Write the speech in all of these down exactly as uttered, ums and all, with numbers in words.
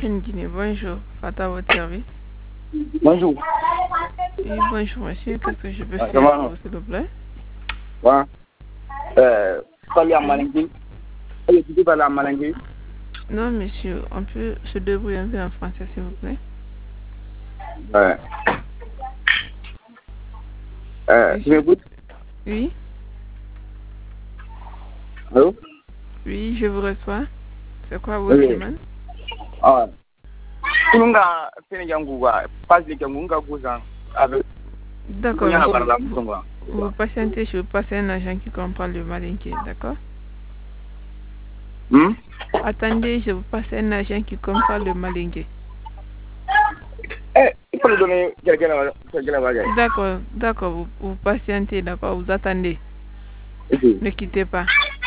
Capitaine Guinée, bonjour. Fata, votre service. Bonjour. Oui, bonjour, monsieur. Qu'est-ce que je peux Ah, faire pour comment? vous, s'il vous plaît? Ouais. Euh, parler en malingui. Allez, tu peux parler en malingui? Non, monsieur, on peut se débrouiller un peu en français, s'il vous plaît. Ouais. Euh, tu m'écoutes? Oui, Allô? oui, je vous reçois. C'est quoi votre Oui. demande? Ah. Kununga Sénégal, passe les Kangunga Gouzan avec. D'accord, Kunya monsieur. Barla Vous, Moutonga. vous patientez, je vous passe un agent qui comprend le malinqué, d'accord? Hum? Attendez, je vous passe un agent qui comprend le malinqué. Eh, il faut le donner quelqu'un à quelqu'un à D'accord, d'accord, vous, vous patientez, d'accord, vous attendez. Ok. Ne quittez pas.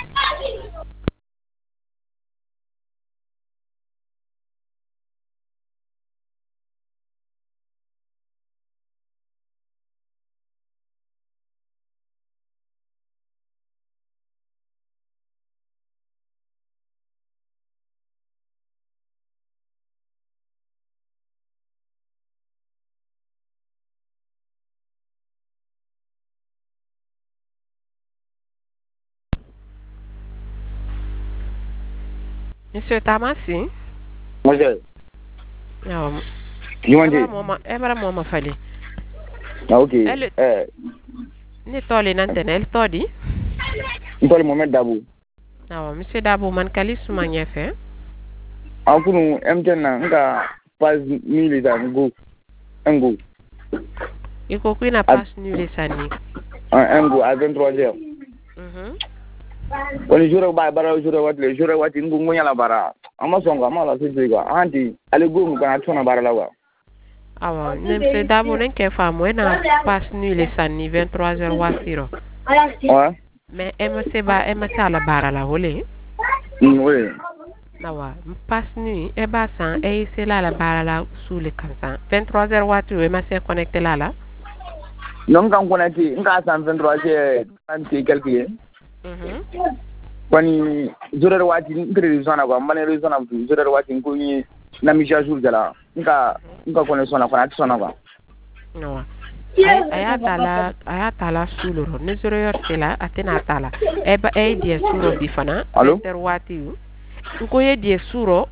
Monsieur Tamasi? Monsieur. Non. You want Ebra it? moma, ebra moma fali. Ah, ok. Elle, Eh, ni toli nantene, elle todi? il faut le moment d'abord. Non, monsieur Dabo man kali suma nyefe. Ah, kunu M T N na nga passe mille za ngo. Ngo. Iko kuina passe nule sani. Un ngo à vingt-trois heures. Mhm. Wani jure ba bara jure wat le jure wat ngu ngunya la bara. Ama songa mala sisi kwa. Anti ale go mu kana tona bara la wa. Awa, nem se Dabo nen ke famo na passe nule sani vingt-trois heures wasiro. Ouais. Mais M C ba M C ala bara la wole. Mm, oui. Nawa, passe nuit e ba san e se la la bara la sous le kansan. vingt-trois heures watu e ma se connecté la la. Non kan connecté, nga cent vingt-trois c'est trente quelque. Mhm. Kwani jure wati ngre zona kwa mane zona mtu jure wati nguni na misha jour jala. Nga nga connexion na kwa tsona kwa. No. Ay aya tala aya tala suluro ne zero yor sela atena tala. E ba e die suro bifana Allô? inter wati yu. Nko ye die suro